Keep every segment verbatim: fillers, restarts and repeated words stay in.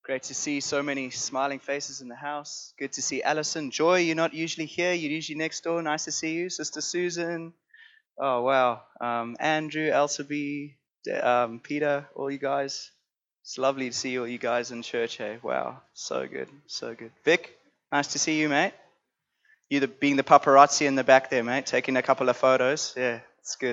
Great to see so many smiling faces in the house. Good to see Alison. Joy, you're not usually here. You're usually next door. Nice to see you. Sister Susan. Oh, wow. Um, Andrew, Elsaby, um, Peter, all you guys. It's lovely to see all you guys in church, hey? Wow. So good. So good. Vic, nice to see you, mate. You the, being the paparazzi in the back there, mate, taking a couple of photos. Yeah, it's good.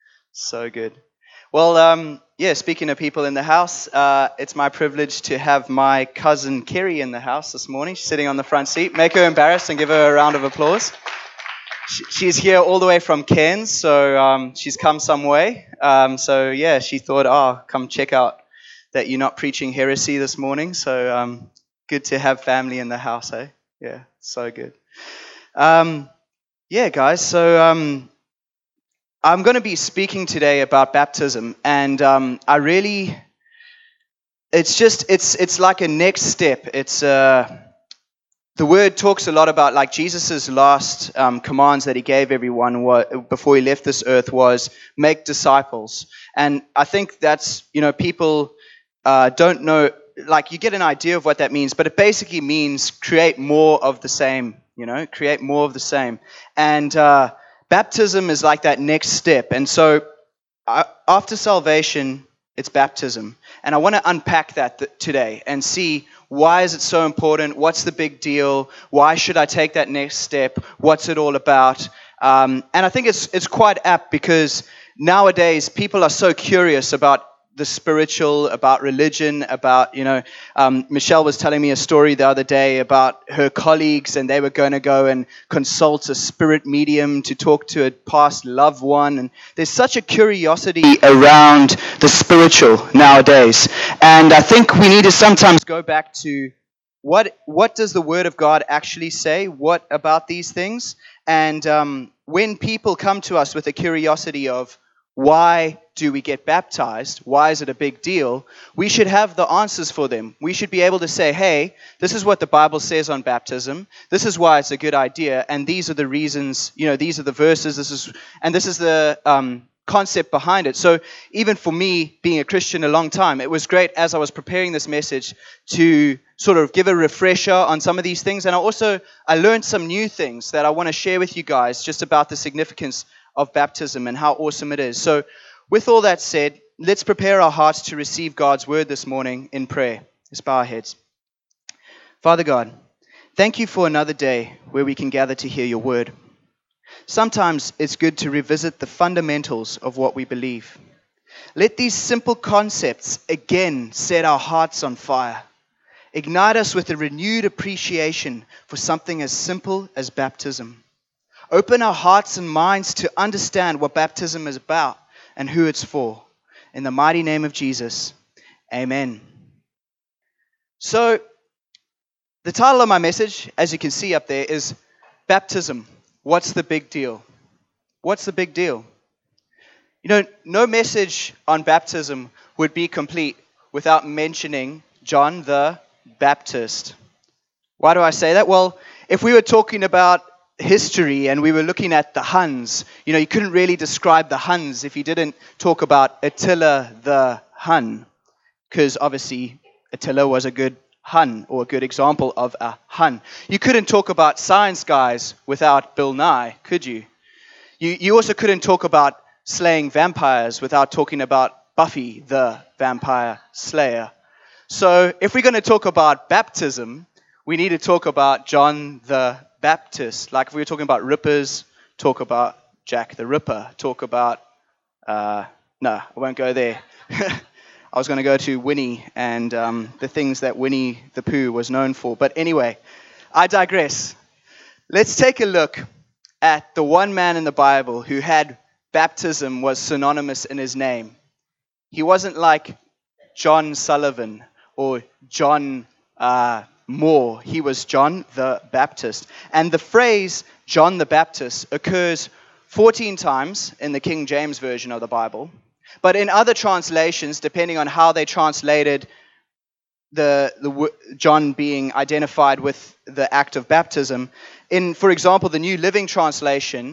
So good. Well, um, yeah, speaking of people in the house, uh, it's my privilege to have my cousin Kerry in the house this morning. She's sitting on the front seat. Make her embarrassed and give her a round of applause. She, she's here all the way from Cairns, so um, she's come some way. Um, so, yeah, she thought, oh, come check out that you're not preaching heresy this morning. So um, good to have family in the house, eh? Yeah, so good. Um, yeah, guys, so... Um, I'm going to be speaking today about baptism, and um, I really, it's just, it's it's like a next step. It's uh, the word talks a lot about, like, Jesus's last um, commands that he gave everyone what, before he left this earth was make disciples, and I think that's, you know, people uh, don't know, like, you get an idea of what that means, but it basically means create more of the same, you know, create more of the same, and uh, baptism is like that next step. And so uh, after salvation, it's baptism. And I want to unpack that th- today and see why is it so important? What's the big deal? Why should I take that next step? What's it all about? Um, and I think it's it's quite apt because nowadays people are so curious about the spiritual, about religion, about, you know, um, Michelle was telling me a story the other day about her colleagues, and they were going to go and consult a spirit medium to talk to a past loved one. And there's such a curiosity around the spiritual nowadays. And I think we need to sometimes go back to what what does the Word of God actually say? What about these things? And um, when people come to us with a curiosity of, why do we get baptized? Why is it a big deal? We should have the answers for them. We should be able to say, hey, this is what the Bible says on baptism. This is why it's a good idea. And these are the reasons, you know, these are the verses. This is, and this is the um, concept behind it. So even for me, being a Christian a long time, it was great as I was preparing this message to sort of give a refresher on some of these things. And I also, I learned some new things that I want to share with you guys just about the significance of baptism and how awesome it is. So with all that said, let's prepare our hearts to receive God's word this morning in prayer. Let's bow our heads. Father God, thank you for another day where we can gather to hear your word. Sometimes it's good to revisit the fundamentals of what we believe. Let these simple concepts again set our hearts on fire. Ignite us with a renewed appreciation for something as simple as baptism. Open our hearts and minds to understand what baptism is about and who it's for. In the mighty name of Jesus, amen. So, the title of my message, as you can see up there, is Baptism. What's the big deal? What's the big deal? You know, no message on baptism would be complete without mentioning John the Baptist. Why do I say that? Well, if we were talking about history and we were looking at the Huns, you know, you couldn't really describe the Huns if you didn't talk about Attila the Hun, because obviously Attila was a good Hun, or a good example of a Hun. You couldn't talk about science guys without Bill Nye, could you? You you also couldn't talk about slaying vampires without talking about Buffy the Vampire Slayer. So if we're going to talk about baptism, we need to talk about John the Baptist. Like if we were talking about rippers, talk about Jack the Ripper. Talk about, uh, no, I won't go there. I was going to go to Winnie and um, the things that Winnie the Pooh was known for. But anyway, I digress. Let's take a look at the one man in the Bible who had baptism was synonymous in his name. He wasn't like John Sullivan or John uh, Moore. He was John the Baptist. And the phrase John the Baptist occurs fourteen times in the King James Version of the Bible. But in other translations, depending on how they translated the, the John being identified with the act of baptism, in, for example, the New Living Translation,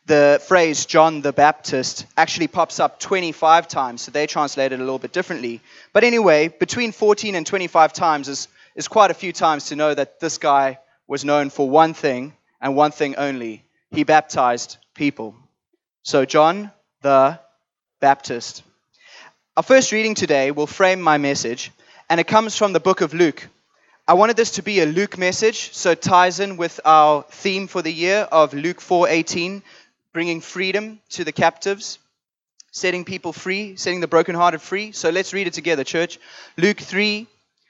the phrase John the Baptist actually pops up twenty-five times, so they translate it a little bit differently. But anyway, between fourteen and twenty-five times is, is quite a few times to know that this guy was known for one thing and one thing only. He baptized people. So John the Baptist. Our first reading today will frame my message, and it comes from the book of Luke. I wanted this to be a Luke message, so it ties in with our theme for the year of Luke four eighteen, bringing freedom to the captives, setting people free, setting the brokenhearted free. So let's read it together, church. Luke three,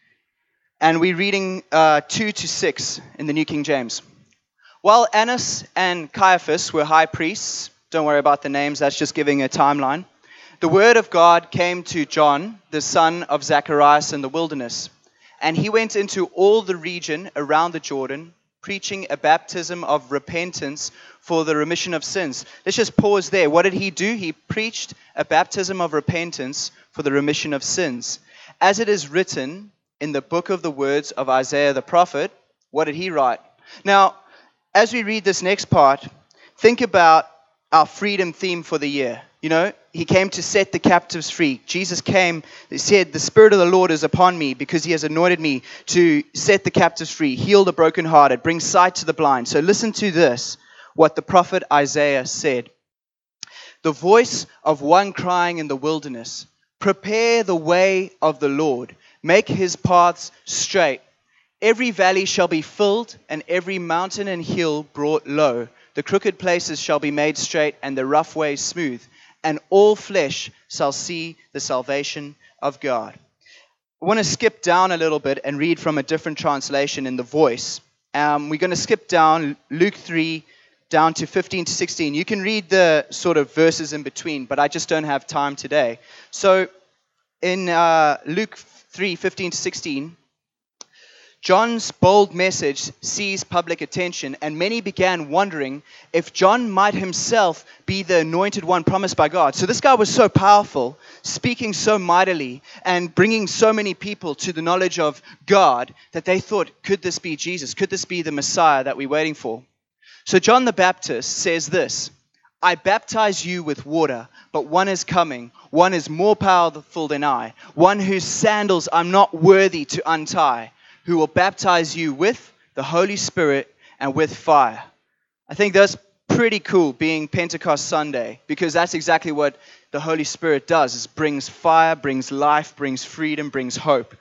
and we're reading uh, two to six in the New King James. While Annas and Caiaphas were high priests, don't worry about the names, that's just giving a timeline, the word of God came to John, the son of Zacharias, in the wilderness. And he went into all the region around the Jordan, preaching a baptism of repentance for the remission of sins. Let's just pause there. What did he do? He preached a baptism of repentance for the remission of sins. As it is written in the book of the words of Isaiah the prophet, what did he write? Now, as we read this next part, think about our freedom theme for the year. You know, he came to set the captives free. Jesus came, he said, the Spirit of the Lord is upon me because he has anointed me to set the captives free, heal the brokenhearted, bring sight to the blind. So listen to this, what the prophet Isaiah said. The voice of one crying in the wilderness, prepare the way of the Lord, make his paths straight. Every valley shall be filled, and every mountain and hill brought low. The crooked places shall be made straight, and the rough ways smooth. And all flesh shall see the salvation of God. I want to skip down a little bit and read from a different translation in the Voice. Um, we're going to skip down Luke three, down to fifteen to sixteen. You can read the sort of verses in between, but I just don't have time today. So in uh, Luke three, fifteen to sixteen, John's bold message seized public attention, and many began wondering if John might himself be the anointed one promised by God. So this guy was so powerful, speaking so mightily, and bringing so many people to the knowledge of God that they thought, could this be Jesus? Could this be the Messiah that we're waiting for? So John the Baptist says this, I baptize you with water, but one is coming, one is more powerful than I, one whose sandals I'm not worthy to untie, who will baptize you with the Holy Spirit and with fire. I think that's pretty cool being Pentecost Sunday, because that's exactly what the Holy Spirit does. It brings fire, brings life, brings freedom, brings hope.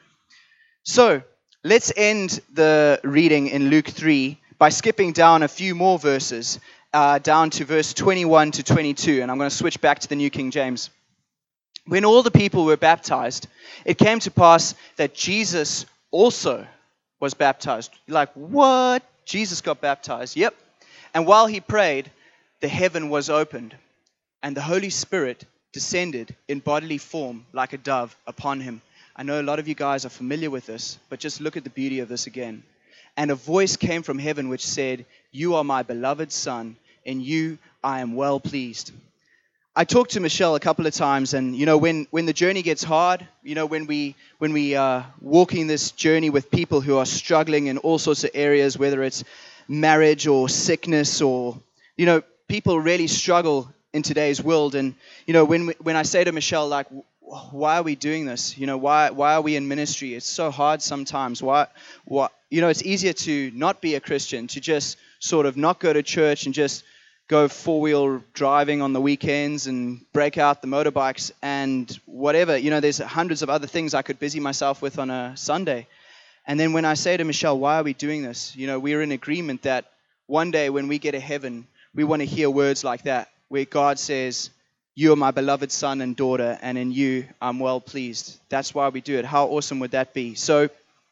So let's end the reading in Luke three by skipping down a few more verses, uh, down to verse twenty-one to twenty-two, and I'm going to switch back to the New King James. When all the people were baptized, it came to pass that Jesus also was baptized. You're like, what? Jesus got baptized. Yep. And while he prayed, the heaven was opened, and the Holy Spirit descended in bodily form like a dove upon him. I know a lot of you guys are familiar with this, but just look at the beauty of this again. And a voice came from heaven which said, you are my beloved Son, in you I am well pleased. I talked to Michelle a couple of times, and you know, when, when the journey gets hard, you know, when we when we are walking this journey with people who are struggling in all sorts of areas, whether it's marriage or sickness, or you know, people really struggle in today's world. And you know, when when I say to Michelle, like, why are we doing this? You know, why why are we in ministry? It's so hard sometimes. Why why you know, it's easier to not be a Christian, to just sort of not go to church and just go four-wheel driving on the weekends and break out the motorbikes and whatever. You know, there's hundreds of other things I could busy myself with on a Sunday. And then when I say to Michelle, why are we doing this? You know, we're in agreement that one day when we get to heaven, we want to hear words like that, where God says, you are my beloved son and daughter, and in you I'm well pleased. That's why we do it. How awesome would that be? So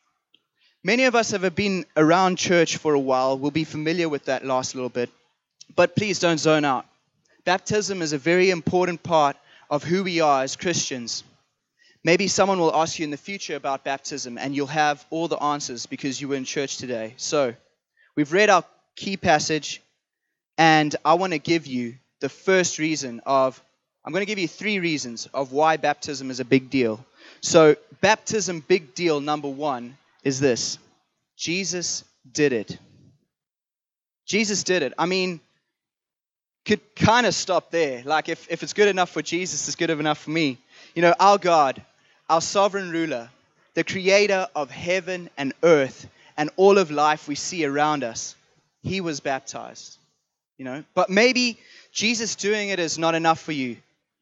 many of us have been around church for a while. We'll be familiar with that last little bit. But please don't zone out. Baptism is a very important part of who we are as Christians. Maybe someone will ask you in the future about baptism, and you'll have all the answers because you were in church today. So we've read our key passage, and I want to give you the first reason of, I'm going to give you three reasons of why baptism is a big deal. So baptism big deal number one is this. Jesus did it. Jesus did it. I mean, could kind of stop there. Like if, if it's good enough for Jesus, it's good enough for me. You know, our God, our sovereign ruler, the creator of heaven and earth and all of life we see around us, he was baptized. You know, but maybe Jesus doing it is not enough for you.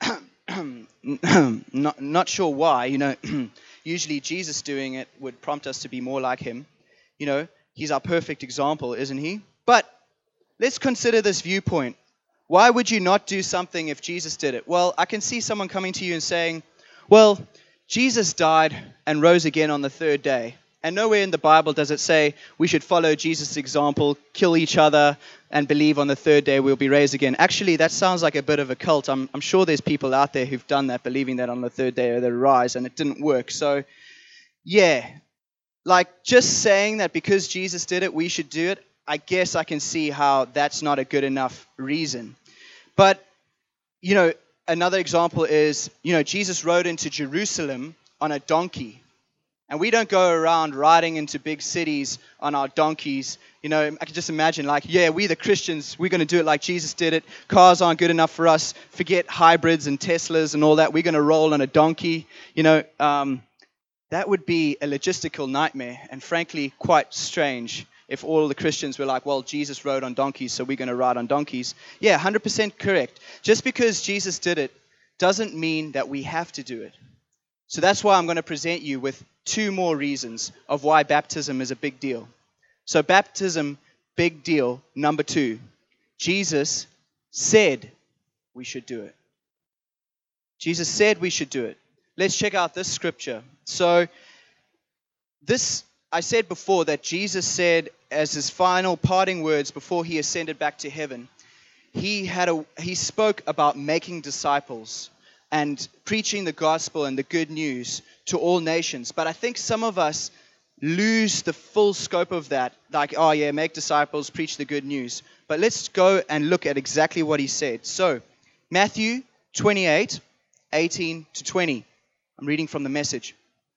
not, not sure why, you know. Usually Jesus doing it would prompt us to be more like him. You know, he's our perfect example, isn't he? But let's consider this viewpoint. Why would you not do something if Jesus did it? Well, I can see someone coming to you and saying, well, Jesus died and rose again on the third day. And nowhere in the Bible does it say we should follow Jesus' example, kill each other, and believe on the third day we'll be raised again. Actually, that sounds like a bit of a cult. I'm, I'm sure there's people out there who've done that, believing that on the third day they'll rise, and it didn't work. So, yeah, like just saying that because Jesus did it, we should do it, I guess I can see how that's not a good enough reason. But, you know, another example is, you know, Jesus rode into Jerusalem on a donkey. And we don't go around riding into big cities on our donkeys. You know, I can just imagine like, yeah, we the Christians, we're going to do it like Jesus did it. Cars aren't good enough for us. Forget hybrids and Teslas and all that. We're going to roll on a donkey. You know, um, that would be a logistical nightmare and frankly quite strange if all the Christians were like, well, Jesus rode on donkeys, so we're going to ride on donkeys. Yeah, one hundred percent correct. Just because Jesus did it doesn't mean that we have to do it. So that's why I'm going to present you with two more reasons of why baptism is a big deal. So baptism, big deal, number two. Jesus said we should do it. Jesus said we should do it. Let's check out this scripture. So this, I said before that Jesus said as his final parting words before he ascended back to heaven, he had a he spoke about making disciples and preaching the gospel and the good news to all nations. But I think some of us lose the full scope of that. Like, oh yeah, make disciples, preach the good news. But let's go and look at exactly what he said. So, Matthew twenty-eight, eighteen to twenty. I'm reading from the Message.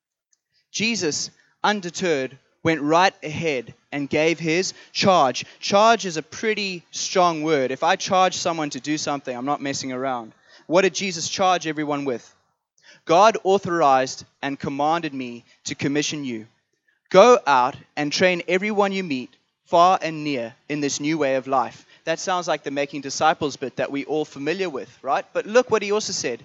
Jesus, undeterred, went right ahead and gave his charge. Charge is a pretty strong word. If I charge someone to do something, I'm not messing around. What did Jesus charge everyone with? God authorized and commanded me to commission you. Go out and train everyone you meet, far and near, in this new way of life. That sounds like the making disciples bit that we're all familiar with, right? But look what he also said.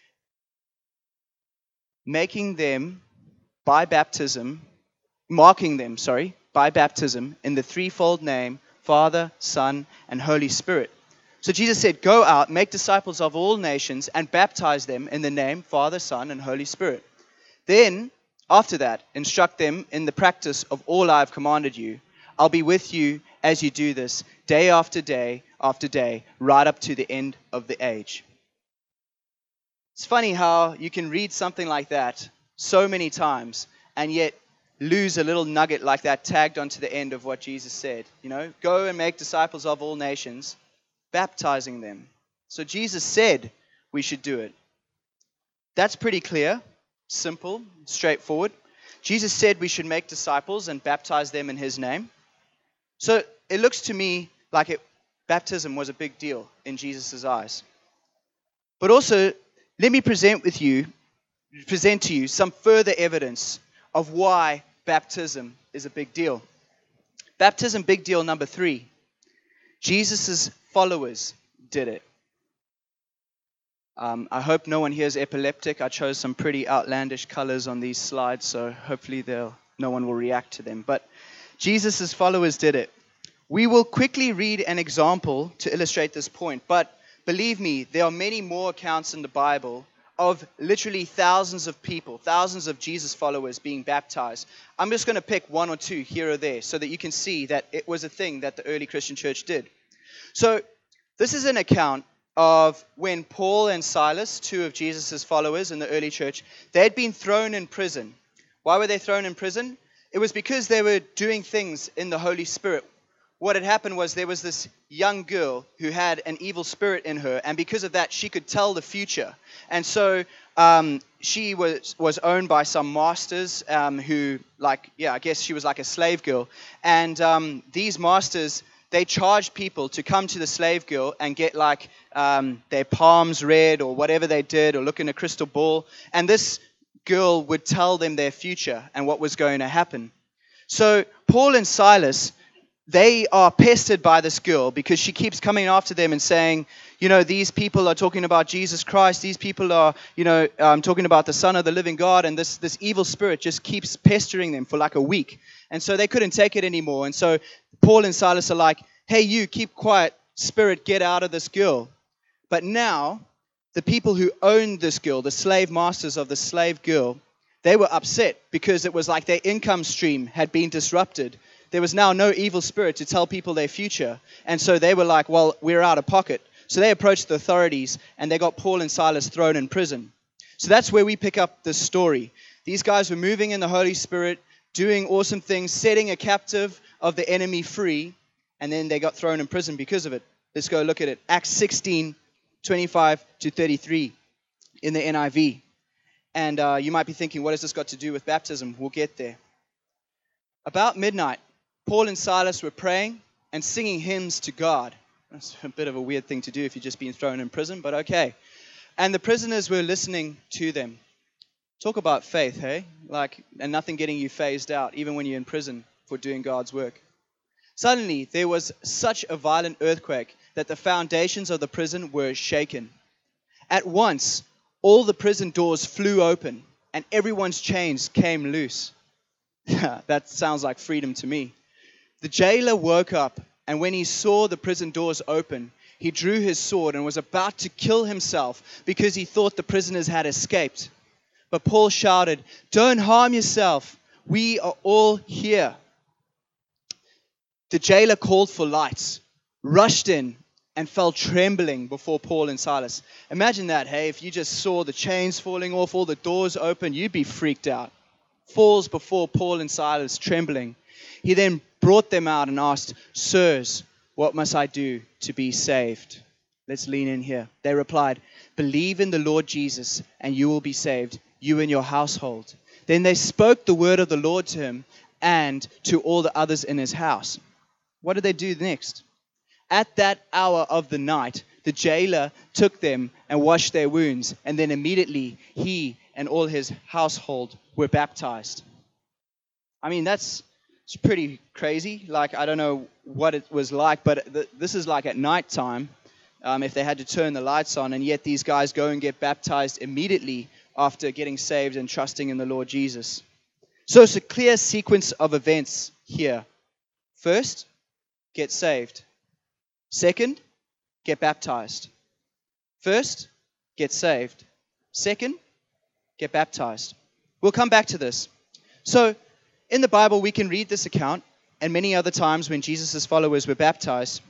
Making them by baptism, marking them, sorry, by baptism in the threefold name, Father, Son, and Holy Spirit. So Jesus said, go out, make disciples of all nations, and baptize them in the name, Father, Son, and Holy Spirit. Then, after that, instruct them in the practice of all I have commanded you. I'll be with you as you do this, day after day after day, right up to the end of the age. It's funny how you can read something like that so many times, and yet lose a little nugget like that tagged onto the end of what Jesus said. You know, go and make disciples of all nations, baptizing them. So Jesus said we should do it. That's pretty clear, simple, straightforward. Jesus said we should make disciples and baptize them in his name. So it looks to me like it, baptism was a big deal in Jesus' eyes. But also, let me present with you, present to you some further evidence of why baptism is a big deal. Baptism, big deal number three. Jesus' followers did it. Um, I hope no one here is epileptic. I chose some pretty outlandish colors on these slides, so hopefully they'll, no one will react to them. But Jesus' followers did it. We will quickly read an example to illustrate this point, but believe me, there are many more accounts in the Bible of literally thousands of people, thousands of Jesus followers being baptized. I'm just going to pick one or two here or there so that you can see that it was a thing that the early Christian church did. So this is an account of when Paul and Silas, two of Jesus' followers in the early church, they had been thrown in prison. Why were they thrown in prison? It was because they were doing things in the Holy Spirit. What had happened was there was this young girl who had an evil spirit in her, and because of that, she could tell the future. And so um, she was, was owned by some masters um, who, like, yeah, I guess she was like a slave girl. And um, these masters, they charged people to come to the slave girl and get like um, their palms read or whatever they did, or look in a crystal ball. And this girl would tell them their future and what was going to happen. So Paul and Silas, they are pestered by this girl because she keeps coming after them and saying, you know, these people are talking about Jesus Christ. These people are, you know, um, talking about the Son of the living God. And this, this evil spirit just keeps pestering them for like a week. And so they couldn't take it anymore. And so Paul and Silas are like, hey, you, keep quiet. Spirit, get out of this girl. But now the people who owned this girl, the slave masters of the slave girl, they were upset because it was like their income stream had been disrupted. There was now no evil spirit to tell people their future. And so they were like, well, we're out of pocket. So they approached the authorities and they got Paul and Silas thrown in prison. So that's where we pick up this story. These guys were moving in the Holy Spirit, doing awesome things, setting a captive of the enemy free, and then they got thrown in prison because of it. Let's go look at it. Acts sixteen, twenty-five to thirty-three in the N I V. And uh, you might be thinking, what has this got to do with baptism? We'll get there. About midnight, Paul and Silas were praying and singing hymns to God. That's a bit of a weird thing to do if you're just being thrown in prison, but okay. And the prisoners were listening to them. Talk about faith, hey? Like, and nothing getting you phased out, even when you're in prison for doing God's work. Suddenly, there was such a violent earthquake that the foundations of the prison were shaken. At once, all the prison doors flew open, and everyone's chains came loose. That sounds like freedom to me. The jailer woke up, and when he saw the prison doors open, he drew his sword and was about to kill himself because he thought the prisoners had escaped. But Paul shouted, "Don't harm yourself. We are all here." The jailer called for lights, rushed in, and fell trembling before Paul and Silas. Imagine that, hey, if you just saw the chains falling off, all the doors open, you'd be freaked out. Falls before Paul and Silas, trembling. He then brought them out and asked, "Sirs, what must I do to be saved?" Let's lean in here. They replied, "Believe in the Lord Jesus, and you will be saved, you and your household." Then they spoke the word of the Lord to him and to all the others in his house. What did they do next? At that hour of the night, the jailer took them and washed their wounds, and then immediately he and all his household were baptized. I mean, that's it's pretty crazy. Like, I don't know what it was like, but th- this is like at nighttime, um, if they had to turn the lights on, and yet these guys go and get baptized immediately after getting saved and trusting in the Lord Jesus. So it's a clear sequence of events here. First, get saved. Second, get baptized. First, get saved. Second, get baptized. We'll come back to this. So, in the Bible, we can read this account, and many other times when Jesus' followers were baptized.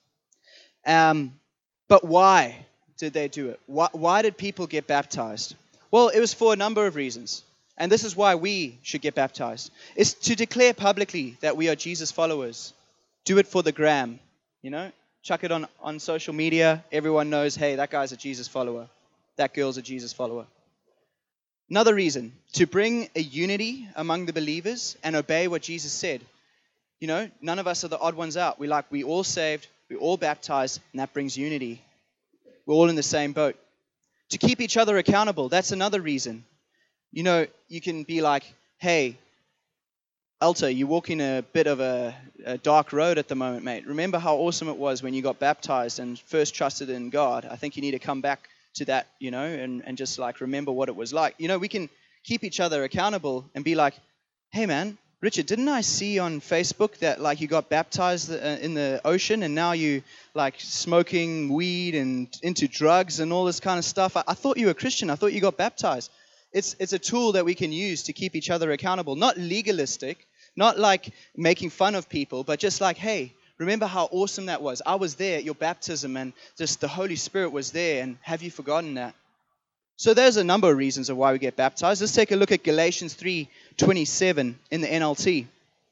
Um, but why did they do it? Why, why did people get baptized? Well, it was for a number of reasons. And this is why we should get baptized. It's to declare publicly that we are Jesus followers. Do it for the gram, you know? Chuck it on, on social media. Everyone knows, hey, that guy's a Jesus follower. That girl's a Jesus follower. Another reason, to bring a unity among the believers and obey what Jesus said. You know, none of us are the odd ones out. We like, we all saved, we all baptized, and that brings unity. We're all in the same boat. To keep each other accountable, that's another reason. You know, you can be like, hey, Alta, you're walking a bit of a, a dark road at the moment, mate. Remember how awesome it was when you got baptized and first trusted in God. I think you need to come back to that, you know, and, and just like remember what it was like. You know, we can keep each other accountable and be like, hey, man, Richard, didn't I see on Facebook that like you got baptized in the ocean and now you like smoking weed and into drugs and all this kind of stuff? I, I thought you were a Christian. I thought you got baptized. It's it's a tool that we can use to keep each other accountable, not legalistic, not like making fun of people, but just like, hey, remember how awesome that was? I was there at your baptism and just the Holy Spirit was there, and have you forgotten that? So there's a number of reasons of why we get baptized. Let's take a look at Galatians three twenty-seven in the N L T.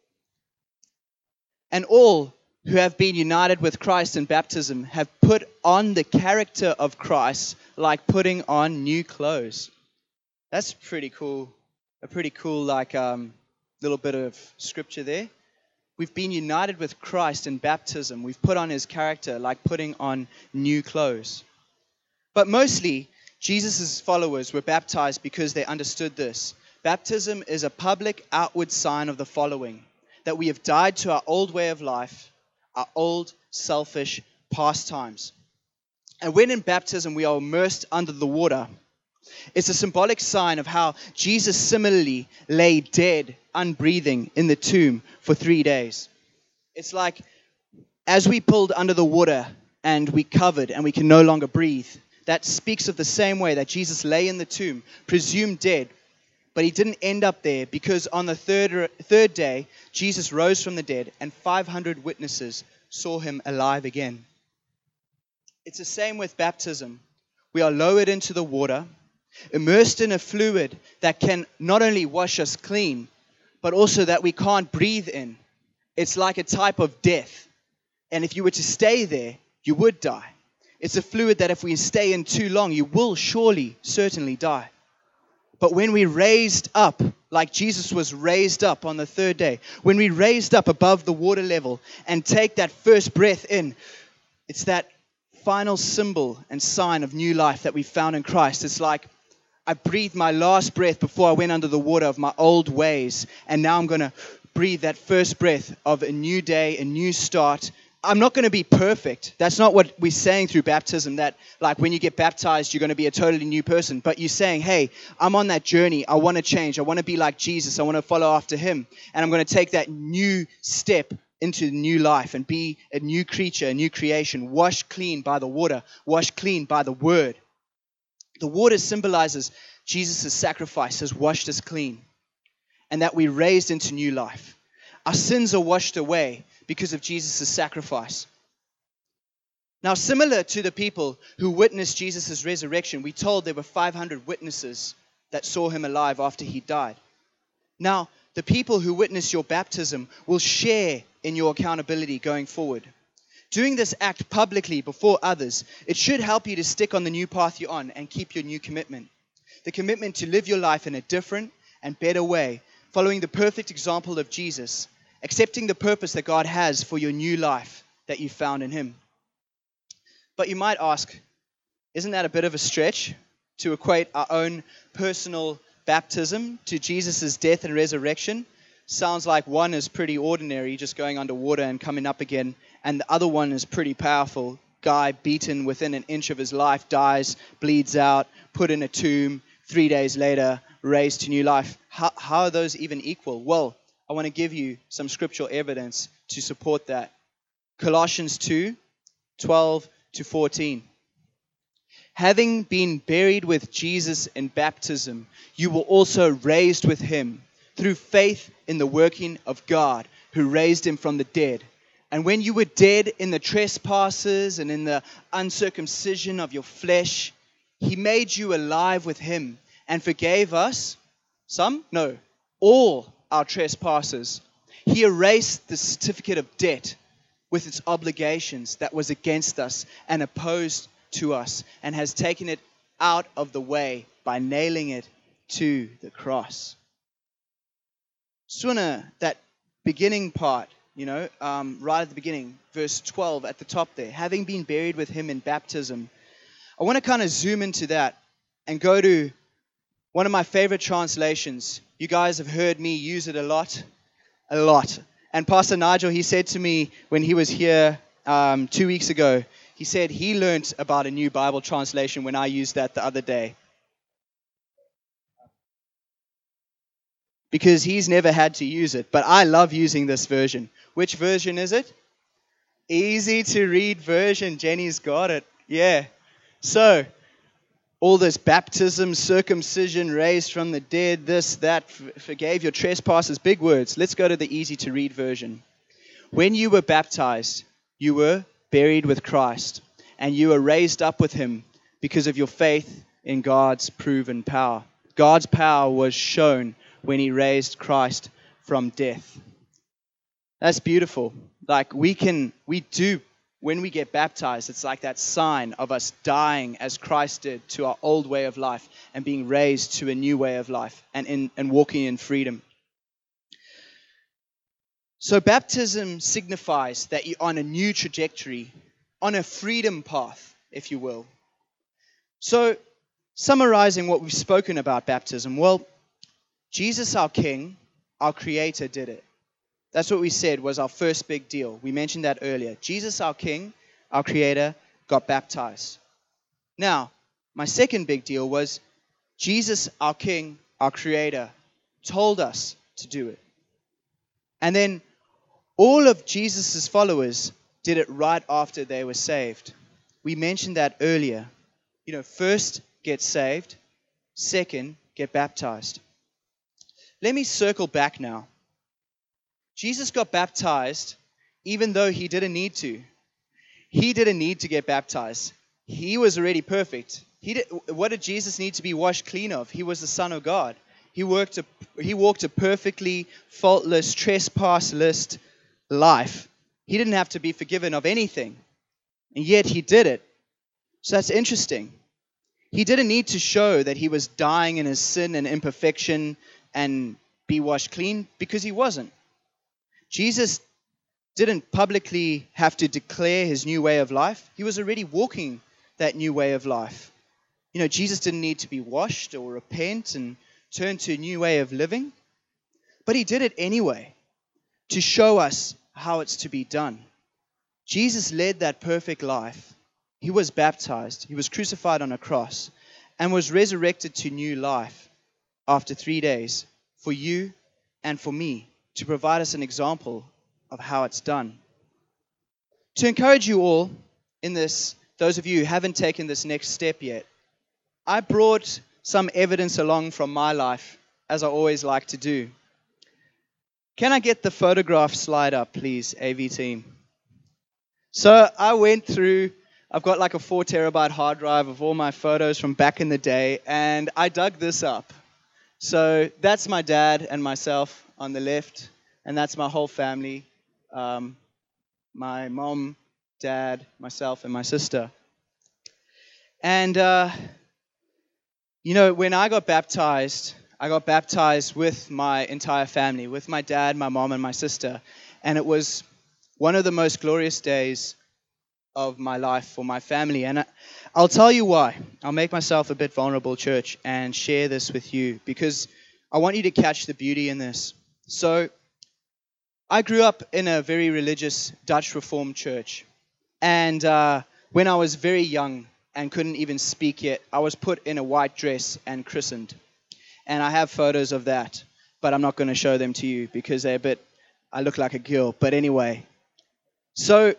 And all who have been united with Christ in baptism have put on the character of Christ like putting on new clothes. That's pretty cool. A pretty cool like um, little bit of scripture there. We've been united with Christ in baptism. We've put on his character like putting on new clothes. But mostly, Jesus' followers were baptized because they understood this. Baptism is a public outward sign of the following: that we have died to our old way of life, our old selfish pastimes. And when in baptism we are immersed under the water, it's a symbolic sign of how Jesus similarly lay dead, unbreathing in the tomb for three days. It's like as we pulled under the water and we covered and we can no longer breathe, that speaks of the same way that Jesus lay in the tomb, presumed dead, but he didn't end up there, because on the third, third day, Jesus rose from the dead and five hundred witnesses saw him alive again. It's the same with baptism. We are lowered into the water, immersed in a fluid that can not only wash us clean, but also that we can't breathe in. It's like a type of death. And if you were to stay there, you would die. It's a fluid that if we stay in too long, you will surely, certainly die. But when we raised up, like Jesus was raised up on the third day, when we raised up above the water level and take that first breath in, it's that final symbol and sign of new life that we found in Christ. It's like I breathed my last breath before I went under the water of my old ways, and now I'm going to breathe that first breath of a new day, a new start. I'm not going to be perfect. That's not what we're saying through baptism, that like when you get baptized, you're going to be a totally new person. But you're saying, hey, I'm on that journey. I want to change. I want to be like Jesus. I want to follow after him. And I'm going to take that new step into new life and be a new creature, a new creation, washed clean by the water, washed clean by the word. The water symbolizes Jesus' sacrifice has washed us clean, and that we're raised into new life. Our sins are washed away because of Jesus' sacrifice. Now, similar to the people who witnessed Jesus' resurrection, we told there were five hundred witnesses that saw him alive after he died. Now, the people who witness your baptism will share in your accountability going forward. Doing this act publicly before others, it should help you to stick on the new path you're on and keep your new commitment. The commitment to live your life in a different and better way, following the perfect example of Jesus, accepting the purpose that God has for your new life that you found in him. But you might ask, isn't that a bit of a stretch to equate our own personal baptism to Jesus' death and resurrection? Sounds like one is pretty ordinary, just going underwater and coming up again, and the other one is pretty powerful. Guy beaten within an inch of his life, dies, bleeds out, put in a tomb, three days later, raised to new life. How, how are those even equal? Well, I want to give you some scriptural evidence to support that. Colossians two, twelve to fourteen. Having been buried with Jesus in baptism, you were also raised with him through faith in the working of God, who raised him from the dead. And when you were dead in the trespasses and in the uncircumcision of your flesh, he made you alive with him and forgave us, some? No, all our trespasses. He erased the certificate of debt with its obligations that was against us and opposed to us, and has taken it out of the way by nailing it to the cross. Swinner, that beginning part, you know, um, right at the beginning, verse twelve at the top there, having been buried with him in baptism. I want to kind of zoom into that and go to one of my favorite translations. You guys have heard me use it a lot, a lot. And Pastor Nigel, he said to me when he was here um, two weeks ago, he said he learned about a new Bible translation when I used that the other day. Because he's never had to use it. But I love using this version. Which version is it? Easy to read version. Jenny's got it. Yeah. So, all this baptism, circumcision, raised from the dead, this, that, forgave your trespasses, big words. Let's go to the easy to read version. When you were baptized, you were buried with Christ, and you were raised up with him because of your faith in God's proven power. God's power was shown when he raised Christ from death. That's beautiful. Like we can, we do, when we get baptized, it's like that sign of us dying as Christ did to our old way of life and being raised to a new way of life and in and walking in freedom. So baptism signifies that you're on a new trajectory, on a freedom path, if you will. So summarizing what we've spoken about baptism, well, Jesus, our King, our Creator, did it. That's what we said was our first big deal. We mentioned that earlier. Jesus, our King, our Creator, got baptized. Now, my second big deal was Jesus, our King, our Creator, told us to do it. And then all of Jesus' followers did it right after they were saved. We mentioned that earlier. You know, first, get saved. Second, get baptized. Let me circle back now. Jesus got baptized even though he didn't need to. He didn't need to get baptized. He was already perfect. He did, what did Jesus need to be washed clean of? He was the Son of God. He worked a, he walked a perfectly faultless, trespass-less life. He didn't have to be forgiven of anything. And yet he did it. So that's interesting. He didn't need to show that he was dying in his sin and imperfection and be washed clean because he wasn't. Jesus didn't publicly have to declare his new way of life. He was already walking that new way of life. You know, Jesus didn't need to be washed or repent and turn to a new way of living. But he did it anyway to show us how it's to be done. Jesus led that perfect life. He was baptized. He was crucified on a cross and was resurrected to new life after three days for you and for me to provide us an example of how it's done. To encourage you all in this, those of you who haven't taken this next step yet, I brought some evidence along from my life, as I always like to do. Can I get the photograph slide up, please, A V team? So I went through, I've got like a four terabyte hard drive of all my photos from back in the day, and I dug this up. So that's my dad and myself on the left, and that's my whole family. Um, my mom, dad, myself, and my sister. And, uh, you know, when I got baptized, I got baptized with my entire family, with my dad, my mom, and my sister. And it was one of the most glorious days of my life for my family. And I, I'll tell you why. I'll make myself a bit vulnerable, church, and share this with you because I want you to catch the beauty in this. So I grew up in a very religious Dutch Reformed church. And uh, when I was very young and couldn't even speak yet, I was put in a white dress and christened. And I have photos of that, but I'm not going to show them to you because they're a bit, I look like a girl. But anyway, so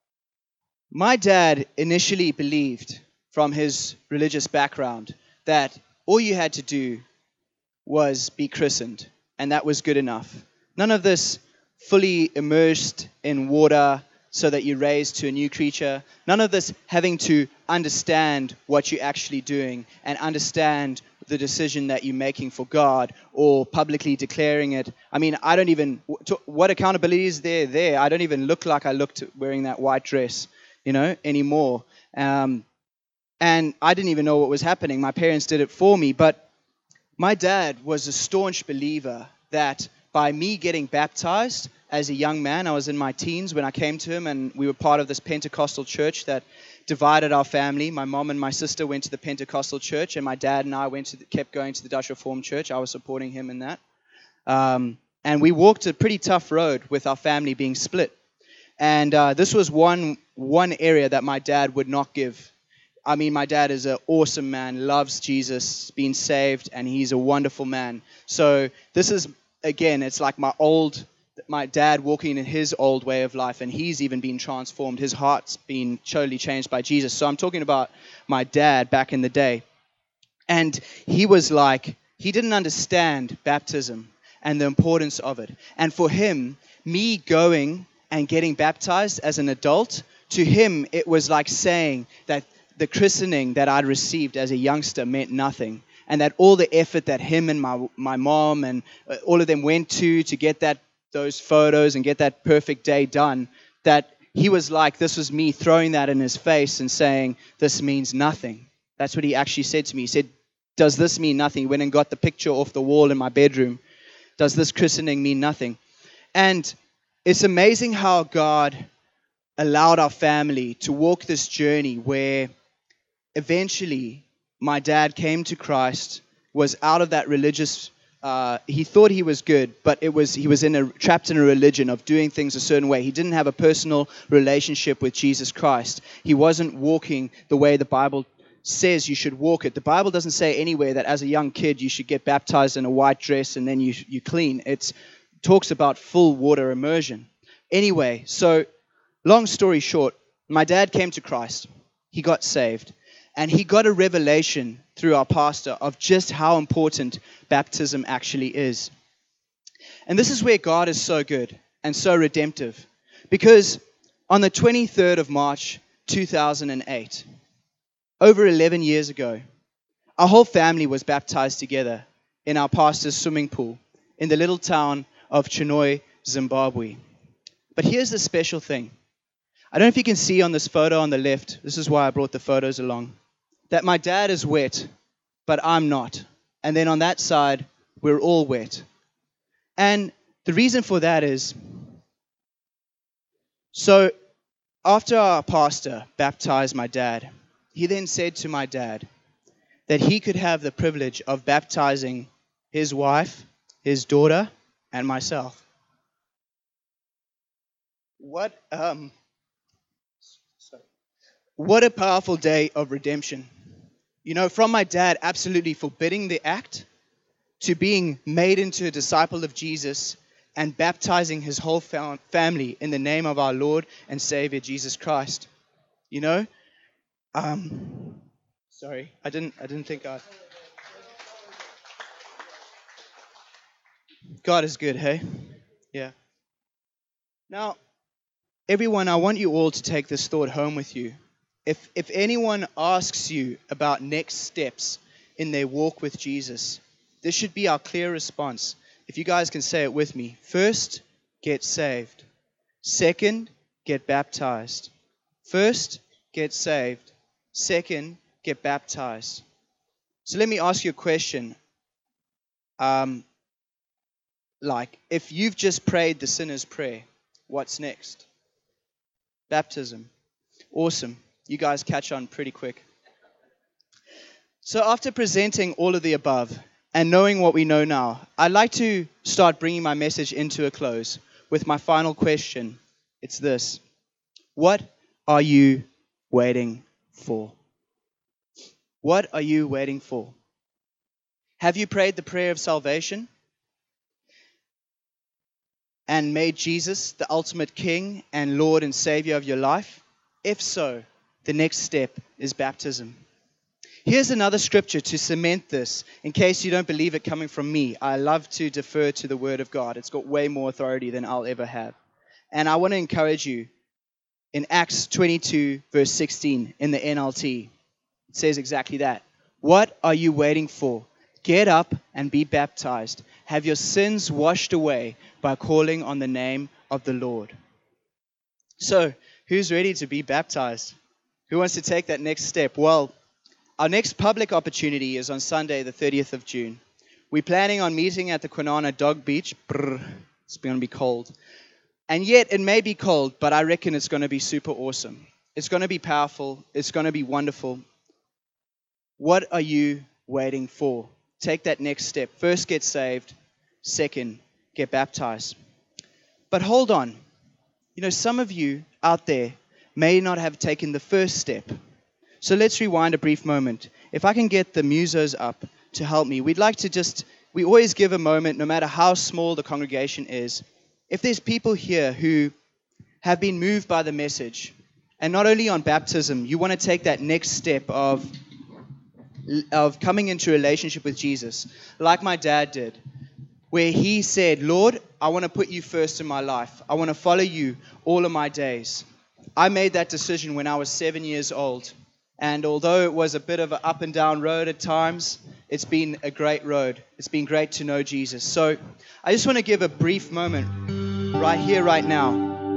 my dad initially believed from his religious background that all you had to do was be christened, and that was good enough. None of this fully immersed in water so that you're raised to a new creature. None of this having to understand what you're actually doing and understand the decision that you're making for God or publicly declaring it. I mean, I don't even, what accountability is there there? I don't even look like I looked wearing that white dress, you know, anymore. Um, and I didn't even know what was happening. My parents did it for me. But my dad was a staunch believer that by me getting baptized as a young man, I was in my teens when I came to him, and we were part of this Pentecostal church that divided our family. My mom and my sister went to the Pentecostal church, and my dad and I went to the, kept going to the Dutch Reformed church. I was supporting him in that. Um, and we walked a pretty tough road with our family being split. And uh, this was one one area that my dad would not give. I mean, my dad is an awesome man, loves Jesus, been saved, and he's a wonderful man. So this is, again, it's like my old, my dad walking in his old way of life, and he's even been transformed. His heart's been totally changed by Jesus. So I'm talking about my dad back in the day. And he was like, he didn't understand baptism and the importance of it. And for him, me going and getting baptized as an adult, to him, it was like saying that the christening that I'd received as a youngster meant nothing. And that all the effort that him and my my mom and all of them went to to get that those photos and get that perfect day done, that he was like, this was me throwing that in his face and saying, this means nothing. That's what he actually said to me. He said, does this mean nothing? He went and got the picture off the wall in my bedroom. Does this christening mean nothing? And It's amazing how God allowed our family to walk this journey where eventually my dad came to Christ, was out of that religious, uh, he thought he was good, but it was he was in a trapped in a religion of doing things a certain way. He didn't have a personal relationship with Jesus Christ. He wasn't walking the way the Bible says you should walk it. The Bible doesn't say anywhere that as a young kid you should get baptized in a white dress and then you you clean. It talks about full water immersion. Anyway, so long story short, my dad came to Christ. He got saved. And he got a revelation through our pastor of just how important baptism actually is. And this is where God is so good and so redemptive. Because on the twenty-third of March, two thousand eight, over eleven years ago, our whole family was baptized together in our pastor's swimming pool in the little town of Chinhoyi, Zimbabwe. But here's the special thing. I don't know if you can see on this photo on the left, this is why I brought the photos along, that my dad is wet, but I'm not. And then on that side, we're all wet. And the reason for that is, so after our pastor baptized my dad, he then said to my dad that he could have the privilege of baptizing his wife, his daughter, and myself. What, um, sorry. What a powerful day of redemption. You know, from my dad absolutely forbidding the act to being made into a disciple of Jesus and baptizing his whole fam- family in the name of our Lord and Savior, Jesus Christ. You know? Um, sorry, I didn't, I didn't think I... God is good, hey? Yeah. Now, everyone, I want you all to take this thought home with you. If if anyone asks you about next steps in their walk with Jesus, this should be our clear response. If you guys can say it with me. First, get saved. Second, get baptized. First, get saved. Second, get baptized. So let me ask you a question. Um, like, if you've just prayed the sinner's prayer, what's next? Baptism. Awesome. You guys catch on pretty quick. So after presenting all of the above and knowing what we know now, I'd like to start bringing my message into a close with my final question. It's this. What are you waiting for? What are you waiting for? Have you prayed the prayer of salvation and made Jesus the ultimate King and Lord and Savior of your life? If so, the next step is baptism. Here's another scripture to cement this, in case you don't believe it coming from me. I love to defer to the Word of God. It's got way more authority than I'll ever have. And I want to encourage you, in Acts twenty-two, verse sixteen, in the N L T, it says exactly that. What are you waiting for? Get up and be baptized. Have your sins washed away by calling on the name of the Lord. So, who's ready to be baptized? Who wants to take that next step? Well, our next public opportunity is on Sunday, the thirtieth of June. We're planning on meeting at the Kwinana Dog Beach. Brr, it's going to be cold. And yet, it may be cold, but I reckon it's going to be super awesome. It's going to be powerful. It's going to be wonderful. What are you waiting for? Take that next step. First, get saved. Second, get baptized. But hold on. You know, some of you out there may not have taken the first step. So let's rewind a brief moment. If I can get the musos up to help me, we'd like to just, we always give a moment, no matter how small the congregation is. If there's people here who have been moved by the message, and not only on baptism, you want to take that next step of, of coming into a relationship with Jesus, like my dad did, where he said, Lord, I want to put you first in my life. I want to follow you all of my days. I made that decision when I was seven years old. And although it was a bit of an up and down road at times, it's been a great road. It's been great to know Jesus. So I just want to give a brief moment right here, right now,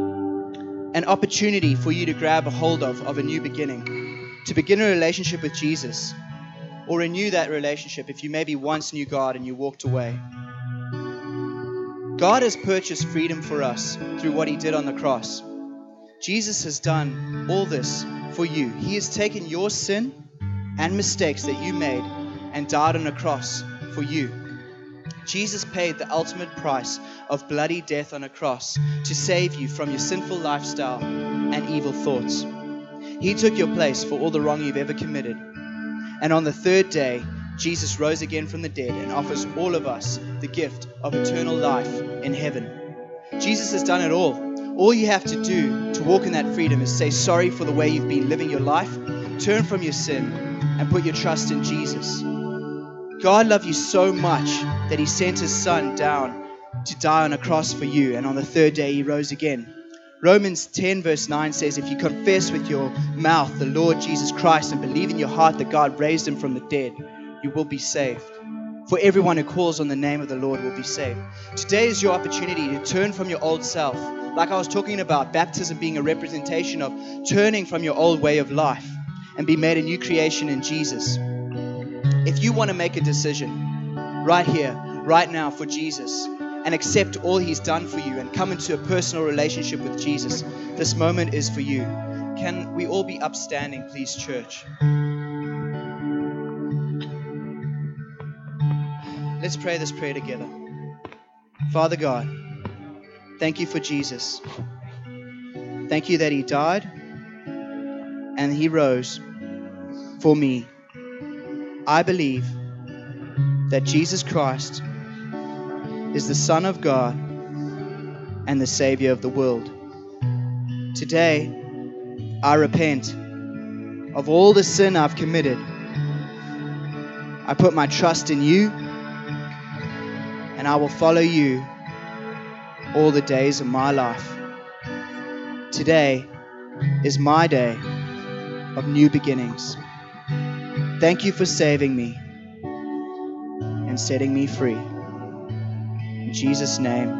an opportunity for you to grab a hold of, of a new beginning, to begin a relationship with Jesus, or renew that relationship if you maybe once knew God and you walked away. God has purchased freedom for us through what he did on the cross. Jesus has done all this for you. He has taken your sin and mistakes that you made and died on a cross for you. Jesus paid the ultimate price of bloody death on a cross to save you from your sinful lifestyle and evil thoughts. He took your place for all the wrong you've ever committed. And on the third day, Jesus rose again from the dead and offers all of us the gift of eternal life in heaven. Jesus has done it all. All you have to do to walk in that freedom is say sorry for the way you've been living your life, turn from your sin, and put your trust in Jesus. God loved you so much that he sent his son down to die on a cross for you, and on the third day he rose again. Romans ten verse nine says, if you confess with your mouth the Lord Jesus Christ and believe in your heart that God raised him from the dead, you will be saved. For everyone who calls on the name of the Lord will be saved. Today is your opportunity to turn from your old self. Like I was talking about, baptism being a representation of turning from your old way of life and be made a new creation in Jesus. If you want to make a decision right here, right now for Jesus and accept all he's done for you and come into a personal relationship with Jesus, this moment is for you. Can we all be upstanding, please, church? Let's pray this prayer together. Father God, thank you for Jesus. Thank you that he died and he rose for me. I believe that Jesus Christ is the Son of God and the Savior of the world. Today, I repent of all the sin I've committed. I put my trust in you, and I will follow you all the days of my life. Today is my day of new beginnings. Thank you for saving me and setting me free. In Jesus' name,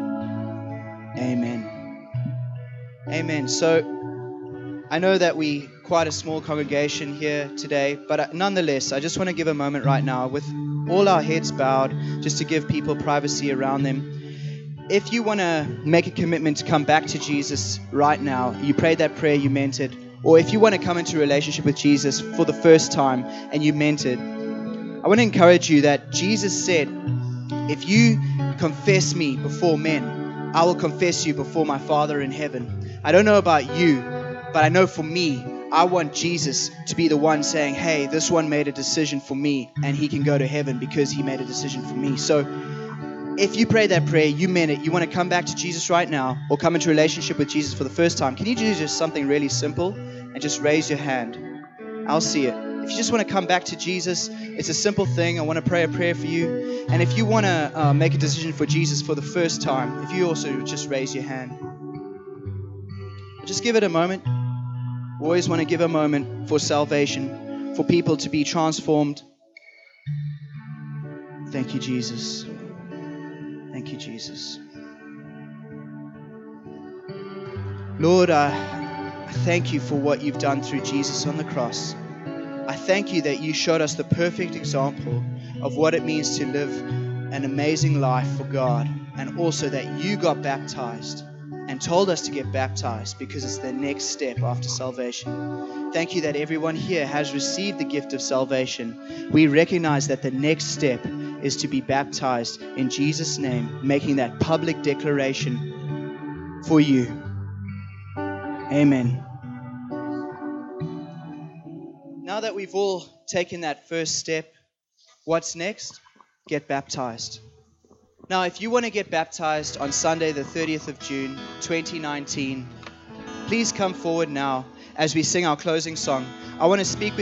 amen. Amen. So, I know that we quite a small congregation here today, but nonetheless, I just want to give a moment right now with all our heads bowed, just to give people privacy around them. If you want to make a commitment to come back to Jesus right now, you prayed that prayer, you meant it, or if you want to come into a relationship with Jesus for the first time and you meant it, I want to encourage you that Jesus said, if you confess me before men, I will confess you before my Father in heaven. I don't know about you, but I know for me, I want Jesus to be the one saying, hey, this one made a decision for me and he can go to heaven because he made a decision for me. So if you prayed that prayer, you meant it, you want to come back to Jesus right now or come into a relationship with Jesus for the first time, can you do just something really simple and just raise your hand? I'll see it. If you just want to come back to Jesus, it's a simple thing. I want to pray a prayer for you. And if you want to uh, make a decision for Jesus for the first time, if you also just raise your hand. Just give it a moment. We always want to give a moment for salvation, for people to be transformed. Thank you, Jesus. Thank you, Jesus. Lord, I, I thank you for what you've done through Jesus on the cross. I thank you that you showed us the perfect example of what it means to live an amazing life for God, and also that you got baptized and told us to get baptized because it's the next step after salvation. Thank you that everyone here has received the gift of salvation. We recognize that the next step is to be baptized in Jesus' name, making that public declaration for you. Amen. Now that we've all taken that first step, what's next? Get baptized. Now, if you want to get baptized on Sunday, the thirtieth of June, twenty nineteen, please come forward now as we sing our closing song. I want to speak with